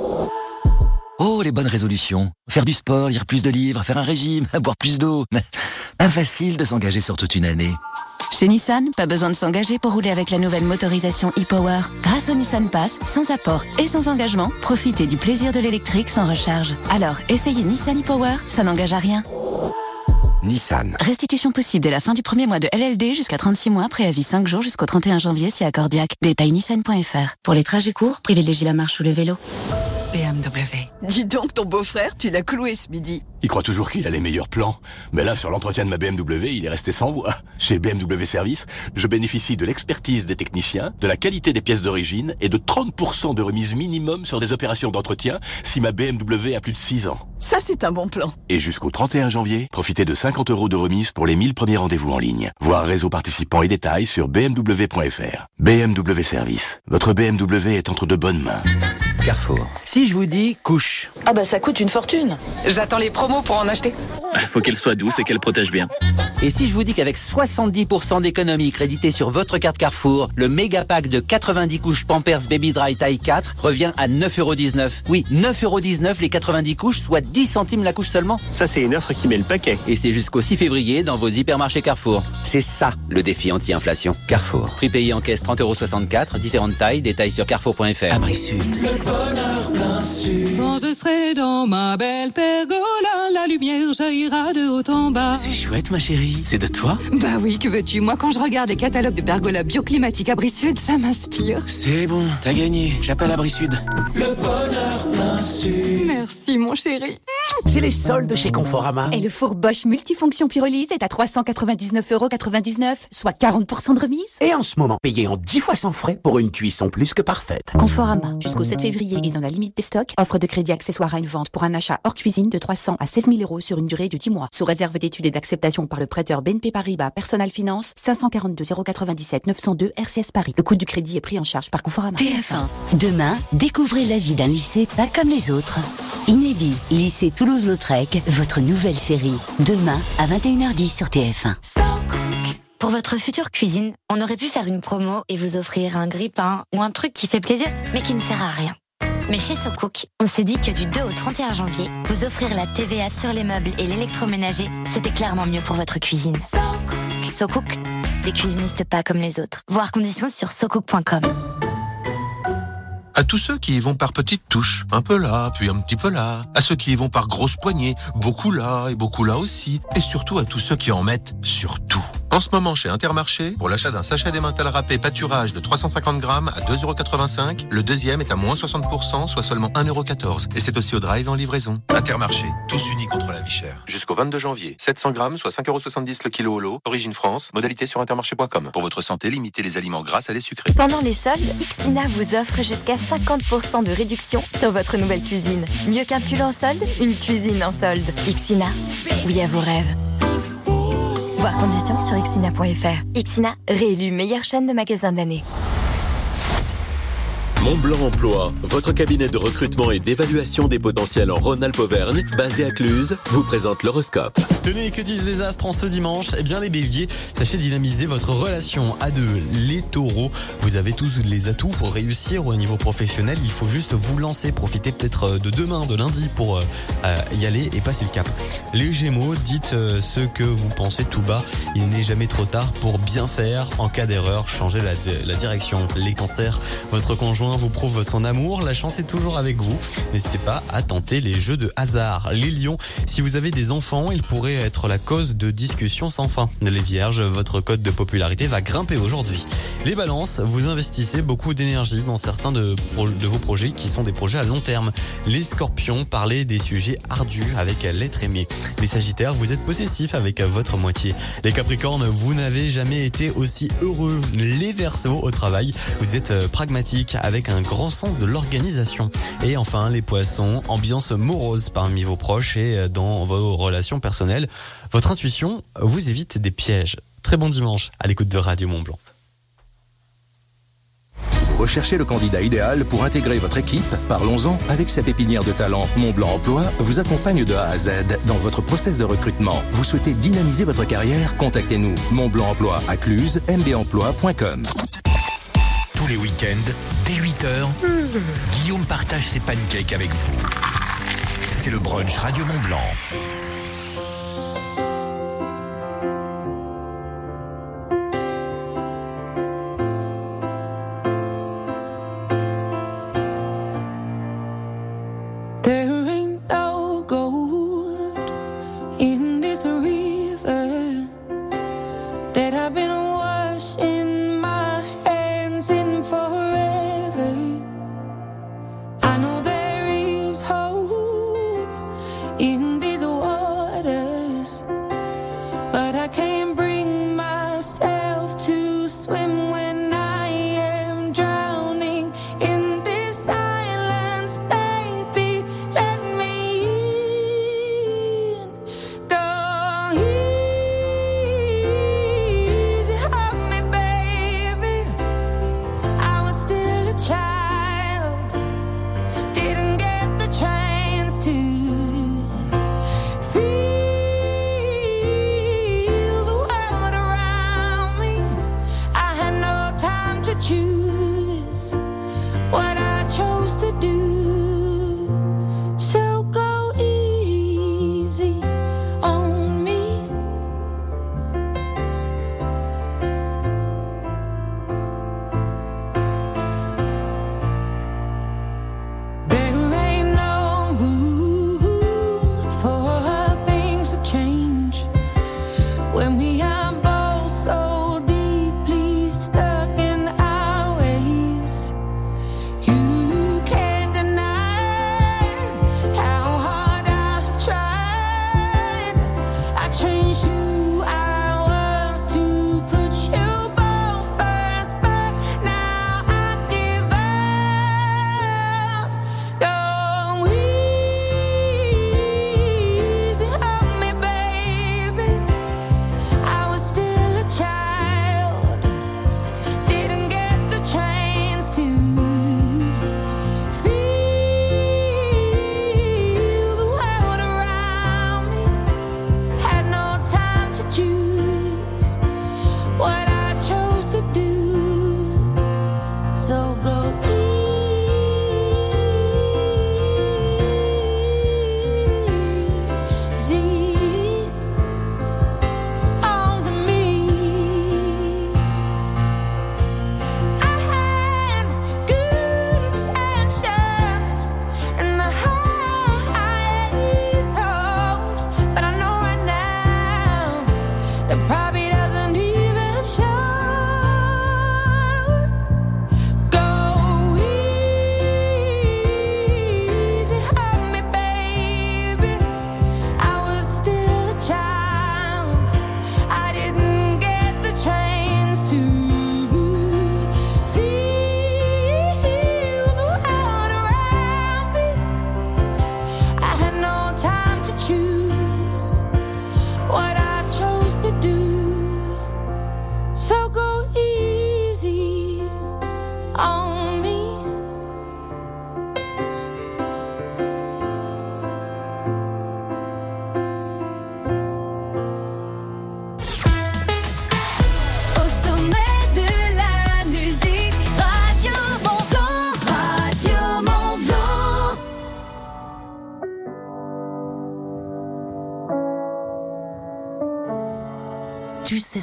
Oh, les bonnes résolutions. Faire du sport, lire plus de livres, faire un régime, boire plus d'eau. Mais pas facile de s'engager sur toute une année. Chez Nissan, pas besoin de s'engager pour rouler avec la nouvelle motorisation e-Power. Grâce au Nissan Pass, sans apport et sans engagement, profitez du plaisir de l'électrique sans recharge. Alors, essayez Nissan e-Power, ça n'engage à rien. Nissan. Restitution possible dès la fin du premier mois de LLD jusqu'à 36 mois, préavis 5 jours jusqu'au 31 janvier si accordiaque. Détail nissan.fr. Pour les trajets courts, privilégiez la marche ou le vélo. BMW. Dis donc, ton beau-frère, tu l'as cloué ce midi. Il croit toujours qu'il a les meilleurs plans. Mais là, sur l'entretien de ma BMW, il est resté sans voix. Chez BMW Service, je bénéficie de l'expertise des techniciens, de la qualité des pièces d'origine et de 30% de remise minimum sur des opérations d'entretien si ma BMW a plus de 6 ans. Ça, c'est un bon plan. Et jusqu'au 31 janvier, profitez de 50 € de remise pour les 1000 premiers rendez-vous en ligne. Voir réseau participants et détails sur bmw.fr. BMW Service. Votre BMW est entre de bonnes mains. Carrefour. Si je vous dis couche. Ah bah ça coûte une fortune. J'attends les promos pour en acheter. Faut qu'elle soit douce et qu'elle protège bien. Et si je vous dis qu'avec 70% d'économie créditée sur votre carte Carrefour, le méga pack de 90 couches Pampers Baby Dry taille 4 revient à 9,19 €. Oui, 9,19 € les 90 couches, soit 10 centimes la couche seulement. Ça, c'est une offre qui met le paquet. Et c'est jusqu'au 6 février dans vos hypermarchés Carrefour. C'est ça, le défi anti-inflation. Carrefour. Prix payé en caisse 30,64 €, différentes tailles, détails sur carrefour.fr. Abri Sud. Le bonheur plein sud. Quand je serai dans ma belle pergola, la lumière jaillira de haut en bas. C'est chouette, ma chérie. C'est de toi? Bah oui, que veux-tu? Moi, quand je regarde les catalogues de pergola bioclimatiques Abri Sud, ça m'inspire. C'est bon, t'as gagné. J'appelle Abri Sud. Le bonheur plein sud. Merci, mon chéri. C'est les soldes chez Conforama. Et le four Bosch multifonction pyrolyse est à 399,99 €, soit 40% de remise. Et en ce moment, payez en 10 fois sans frais pour une cuisson plus que parfaite. Conforama, jusqu'au 7 février et dans la limite des stocks, offre de crédit accessoire à une vente pour un achat hors cuisine de 300 à 16 000 € sur une durée de 10 mois. Sous réserve d'études et d'acceptation par le prêteur BNP Paribas Personal Finance, 542 097 902 RCS Paris. Le coût du crédit est pris en charge par Conforama. TF1. Demain, découvrez la vie d'un lycée pas comme les autres. Inédit, lycée Toulouse-Lautrec, votre nouvelle série. Demain, à 21h10 sur TF1. Pour votre future cuisine, on aurait pu faire une promo et vous offrir un grille-pain ou un truc qui fait plaisir, mais qui ne sert à rien. Mais chez SoCook, on s'est dit que du 2 au 31 janvier, vous offrir la TVA sur les meubles et l'électroménager, c'était clairement mieux pour votre cuisine. SoCook, des cuisinistes pas comme les autres. Voir conditions sur socook.com. À tous ceux qui y vont par petites touches, un peu là, puis un petit peu là. À ceux qui y vont par grosses poignées, beaucoup là et beaucoup là aussi. Et surtout à tous ceux qui en mettent sur tout. En ce moment, chez Intermarché, pour l'achat d'un sachet d'emmental râpé pâturage de 350 grammes à 2,85 €, le deuxième est à moins 60%, soit seulement 1,14 €. Et c'est aussi au drive en livraison. Intermarché, tous unis contre la vie chère. Jusqu'au 22 janvier, 700 grammes, soit 5,70 € le kilo au lot. Origine France, modalité sur intermarché.com. Pour votre santé, limitez les aliments gras à les sucrés. Pendant les soldes, Ixina vous offre jusqu'à 50% de réduction sur votre nouvelle cuisine. Mieux qu'un pull en solde, une cuisine en solde. Ixina, oui à vos rêves. Voir conditions sur ixina.fr. Ixina, réélu meilleure chaîne de magasins de l'année. Montblanc Emploi, votre cabinet de recrutement et d'évaluation des potentiels en Rhône-Alpes-Auvergne, basé à Cluses, vous présente l'horoscope. Tenez, que disent les astres en ce dimanche ? Eh bien les béliers, sachez dynamiser votre relation à deux. Les taureaux, vous avez tous les atouts pour réussir au niveau professionnel, il faut juste vous lancer, profitez peut-être de demain, de lundi pour y aller et passer le cap. Les gémeaux, dites ce que vous pensez tout bas, il n'est jamais trop tard pour bien faire. En cas d'erreur, changez la direction. Les cancers, votre conjoint vous prouve son amour, la chance est toujours avec vous. N'hésitez pas à tenter les jeux de hasard. Les lions, si vous avez des enfants, ils pourraient être la cause de discussions sans fin. Les vierges, votre cote de popularité va grimper aujourd'hui. Les balances, vous investissez beaucoup d'énergie dans certains de vos projets qui sont des projets à long terme. Les scorpions, parlez des sujets ardus avec l'être aimé. Les sagittaires, vous êtes possessifs avec votre moitié. Les capricornes, vous n'avez jamais été aussi heureux. Les verseaux, au travail, vous êtes pragmatique avec un grand sens de l'organisation. Et enfin, les poissons, ambiance morose parmi vos proches et dans vos relations personnelles. Votre intuition vous évite des pièges. Très bon dimanche à l'écoute de Radio Mont-Blanc. Vous recherchez le candidat idéal pour intégrer votre équipe ? Parlons-en. Avec sa pépinière de talent, Montblanc Emploi vous accompagne de A à Z dans votre process de recrutement. Vous souhaitez dynamiser votre carrière ? Contactez-nous. Montblanc Emploi à Cluses, mbemploi.com. Tous les week-ends, dès 8h, Guillaume partage ses pancakes avec vous. C'est le brunch Radio Mont-Blanc. Baby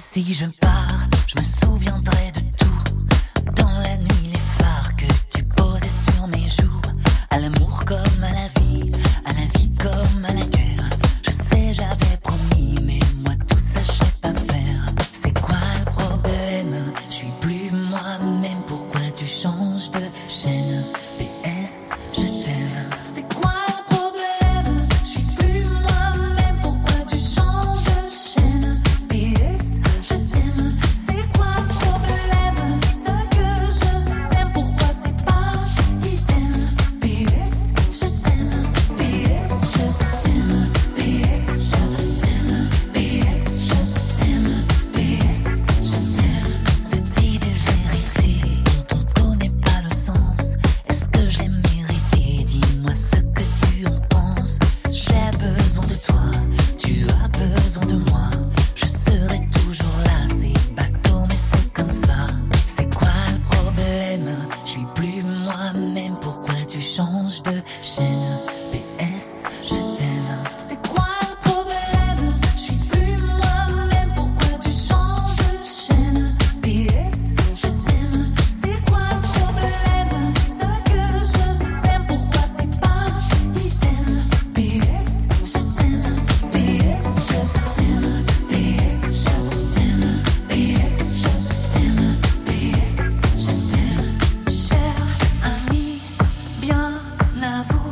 si je pars, je me souviendrai de tout. Dans la nuit, les phares que tu posais sur mes joues. À l'amour comme à la vie comme à la guerre. Je sais, j'avais promis, mais moi tout ça, je sais pas faire. C'est quoi le problème? Je suis plus moi-même, pourquoi tu changes de chaîne? PS, je t'aime. C'est quoi le problème? Je suis plus moi-même, pourquoi tu changes de chaîne? PS, je t'aime. C'est quoi le problème? Ce que je sais, pourquoi c'est pas idem? PS, je t'aime. PS, je t'aime. PS, je t'aime. PS, je t'aime. PS, je t'aime. On se dit des vérités dont on connaît pas le sens. Est-ce que je l'ai mérité? Dis-moi ce que tu en penses. J'ai besoin de toi, tu as besoin de moi. Je serai toujours là, c'est bateau mais c'est comme ça. C'est quoi le problème? Je suis plus moi-même, pourquoi tu changes de chaîne? PS, je t'aime. C'est quoi le problème? Je suis plus moi-même, pourquoi tu changes de chaîne? PS, je t'aime. C'est quoi le problème? Ce que je sais, pourquoi c'est pas idem? PS, je t'aime. PS, je t'aime. PS, je t'aime. PS, je t'aime. PS, je t'aime. Cher ami, bien à vous,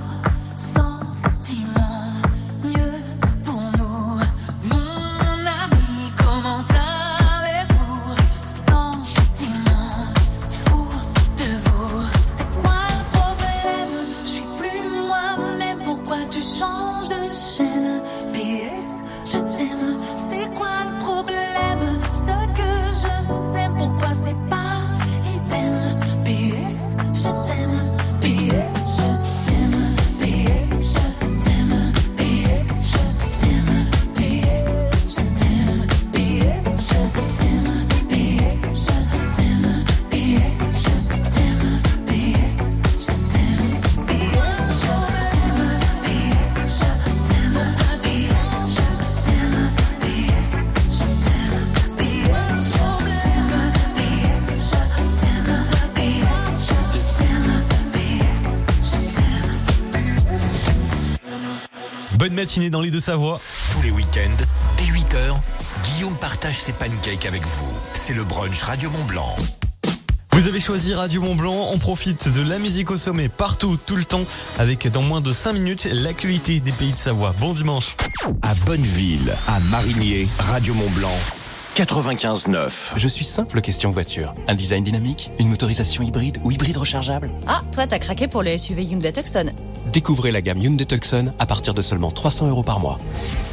sentiment mieux pour nous. Mon ami, comment allez-vous? Sentiment fou de vous. C'est quoi le problème? Je suis plus moi-même, pourquoi tu changes de chaîne? PS, je t'aime. C'est quoi le problème? Ce que je sais, pourquoi c'est pas idem? PS, je t'aime. PS, je t'aime. PS, je t'aime. PS, je t'aime. PS, je t'aime. PS, je t'aime. PS, je t'aime. PS, je t'aime. PS, je t'aime. PS, je t'aime. PS, je t'aime. PS, je t'aime. PS, je t'aime. PS, je t'aime. PS, je t'aime. PS, je t'aime. Bonne matinée dans les Deux-Savoie. Tous les week-ends, dès 8h, Guillaume partage ses pancakes avec vous. C'est le brunch Radio Mont-Blanc. Vous avez choisi Radio Mont-Blanc, on profite de la musique au sommet partout, tout le temps, avec dans moins de 5 minutes l'actualité des pays de Savoie. Bon dimanche. À Bonneville, à Marigné, Radio Mont-Blanc, 95.9. Je suis simple question voiture. Un design dynamique, une motorisation hybride ou hybride rechargeable? Ah, toi t'as craqué pour le SUV Hyundai Tucson. Découvrez la gamme Hyundai Tucson à partir de seulement 300 € par mois.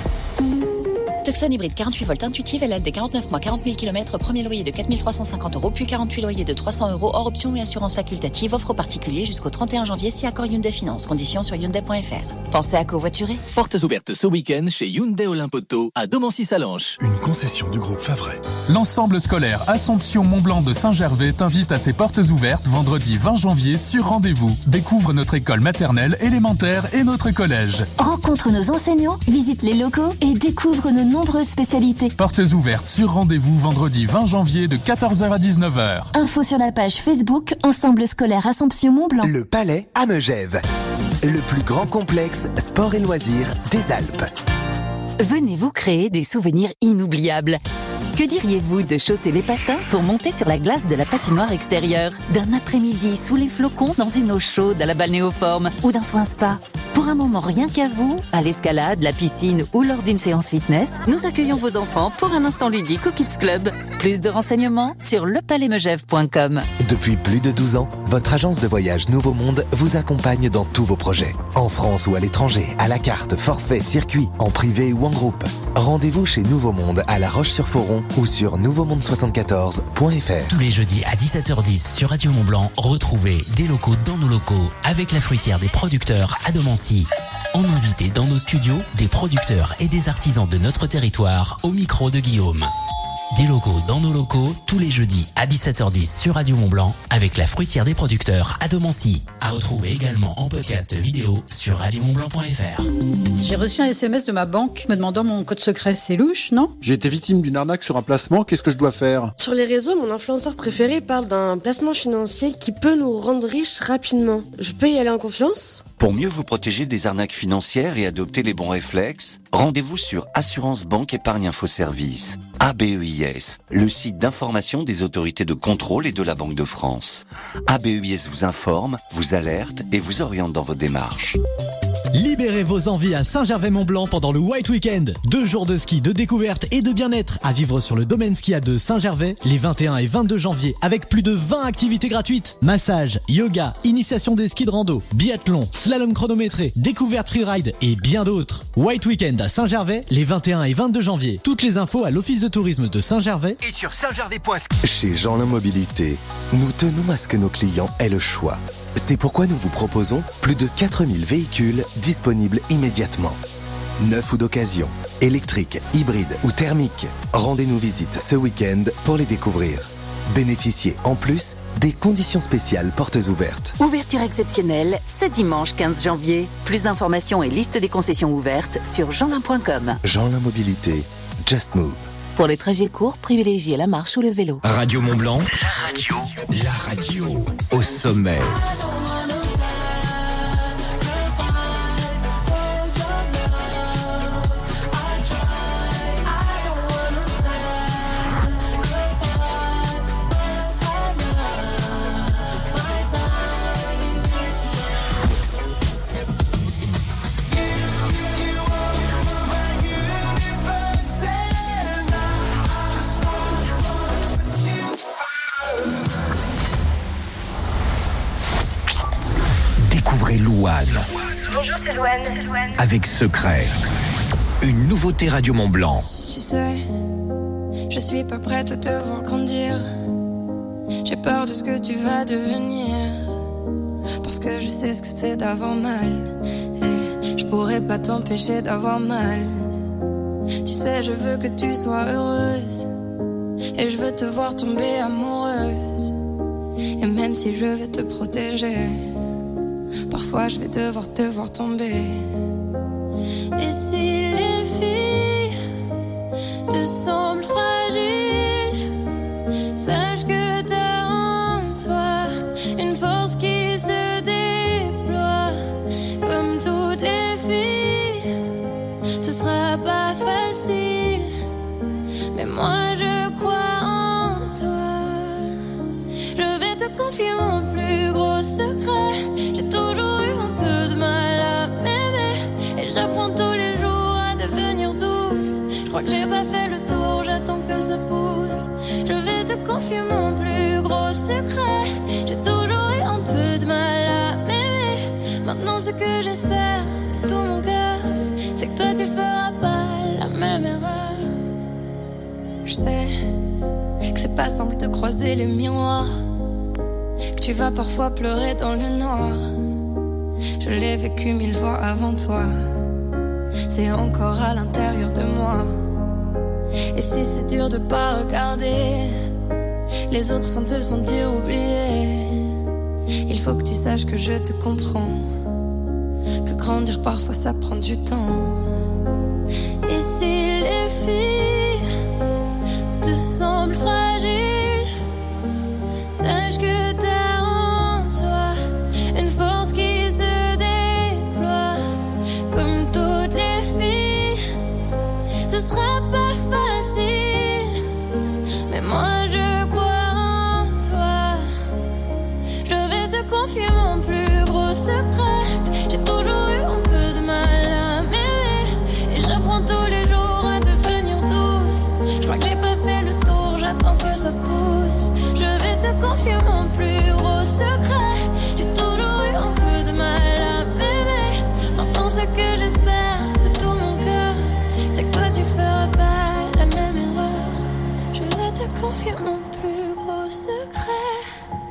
Tucson hybride 48 volts intuitive, LLD 49 mois, 40 000 km, premier loyer de 4 350 €, puis 48 loyers de 300 € hors option et assurance facultative, offre aux particuliers jusqu'au 31 janvier si accord Hyundai Finance. Conditions sur Hyundai.fr. Pensez à covoiturer. Portes ouvertes ce week-end chez Hyundai Olympoto à Domancy-Salanches. Une concession du groupe Favret. L'ensemble scolaire Assomption Mont-Blanc de Saint-Gervais t'invite à ses portes ouvertes vendredi 20 janvier sur rendez-vous. Découvre notre école maternelle, élémentaire et notre collège. Rencontre nos enseignants, visite les locaux et découvre nos nombreuses spécialités. Portes ouvertes sur rendez-vous vendredi 20 janvier de 14h à 19h. Info sur la page Facebook Ensemble scolaire Assomption Mont-Blanc. Le Palais à Megève. Le plus grand complexe sport et loisirs des Alpes. Venez vous créer des souvenirs inoubliables. Que diriez-vous de chausser les patins pour monter sur la glace de la patinoire extérieure? D'un après-midi sous les flocons dans une eau chaude à la balnéoforme ou d'un soin spa? Pour un moment rien qu'à vous, à l'escalade, la piscine ou lors d'une séance fitness, nous accueillons vos enfants pour un instant ludique au Kids Club. Plus de renseignements sur lepalaismegève.com. Depuis plus de 12 ans, votre agence de voyage Nouveau Monde vous accompagne dans tous vos projets. En France ou à l'étranger, à la carte, forfait, circuit, en privé ou en groupe. Rendez-vous chez Nouveau Monde à La Roche-sur-Foron ou sur nouveaumonde74.fr. Tous les jeudis à 17h10 sur Radio Mont-Blanc, retrouvez des locaux dans nos locaux avec la fruitière des producteurs à Domancy. En invité dans nos studios des producteurs et des artisans de notre territoire au micro de Guillaume. des locaux dans nos locaux tous les jeudis à 17h10 sur Radio Mont-Blanc avec la fruitière des producteurs à Domancy. À retrouver également en podcast vidéo sur radiomontblanc.fr. J'ai reçu un SMS de ma banque me demandant mon code secret. C'est louche, non ? J'ai été victime d'une arnaque sur un placement, qu'est-ce que je dois faire ? Sur les réseaux, mon influenceur préféré parle d'un placement financier qui peut nous rendre riches rapidement. Je peux y aller en confiance ? Pour mieux vous protéger des arnaques financières et adopter les bons réflexes, rendez-vous sur Assurance Banque Épargne Info Service, ABEIS, le site d'information des autorités de contrôle et de la Banque de France. ABEIS vous informe, vous alerte et vous oriente dans vos démarches. Libérez vos envies à Saint-Gervais-Mont-Blanc pendant le White Weekend. 2 jours de ski, de découverte et de bien-être à vivre sur le domaine skiable de Saint-Gervais les 21 et 22 janvier avec plus de 20 activités gratuites. Massage, yoga, initiation des skis de rando, biathlon, slalom chronométré, découverte freeride et bien d'autres. White Weekend à Saint-Gervais les 21 et 22 janvier. Toutes les infos à l'Office de tourisme de Saint-Gervais et sur saintgervais.ski. Chez Jeanlin Mobilité, nous tenons à ce que nos clients aient le choix. C'est pourquoi nous vous proposons plus de 4000 véhicules disponibles immédiatement. Neufs ou d'occasion, électriques, hybrides ou thermiques. Rendez-nous visite ce week-end pour les découvrir. Bénéficiez en plus des conditions spéciales portes ouvertes. Ouverture exceptionnelle ce dimanche 15 janvier. Plus d'informations et liste des concessions ouvertes sur jeanlin.com. Jeanlin Mobilité, Just Move. Pour les trajets courts, privilégiez la marche ou le vélo. Radio Mont-Blanc, la radio au sommet. Louane. Bonjour, c'est Louane. Avec Secret. Une nouveauté Radio Mont-Blanc. Tu sais, je suis pas prête à te voir grandir. J'ai peur de ce que tu vas devenir. Parce que je sais ce que c'est d'avoir mal. Et je pourrais pas t'empêcher d'avoir mal. Tu sais, je veux que tu sois heureuse. Et je veux te voir tomber amoureuse. Et même si je vais te protéger, parfois je vais devoir te voir tomber. Et si les filles te semblent fragiles, sache que t'as en toi une force qui se déploie. Comme toutes les filles, ce sera pas facile, mais moi je crois en toi. Je vais te confier mon plus gros secret. J'ai toujours eu un peu de mal à m'aimer, et j'apprends tous les jours à devenir douce. Je crois que j'ai pas fait le tour, j'attends que ça pousse. Je vais te confier mon plus gros secret. J'ai toujours eu un peu de mal à m'aimer. Maintenant ce que j'espère de tout mon cœur, c'est que toi tu feras pas la même erreur. Je sais que c'est pas simple de croiser les miroirs, que tu vas parfois pleurer dans le noir. Je l'ai vécu 1000 fois avant toi. C'est encore à l'intérieur de moi. Et si c'est dur de pas regarder les autres sans te sentir oublié, il faut que tu saches que je te comprends, que grandir parfois ça prend du temps. Et si les filles te semblent fragiles, sache que t'as en toi une force qui se déploie. Comme toutes les filles, ce sera pas facile, mais moi je crois en toi. Je vais te confier mon plus gros secret. J'ai toujours eu un peu de mal à m'aimer, et j'apprends tous les jours à devenir douce. Je crois que j'ai pas fait le tour, j'attends que ça pousse. Je vais te confier mon plus gros secret. J'ai toujours eu un peu de mal à m'aimer. Maintenant ce que j'espère de tout mon cœur, c'est que toi tu feras pas la même erreur. Je vais te confier mon plus gros secret.